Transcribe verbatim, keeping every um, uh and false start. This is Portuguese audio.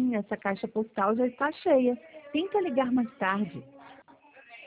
Sim, essa caixa postal já está cheia. Tenta ligar mais tarde.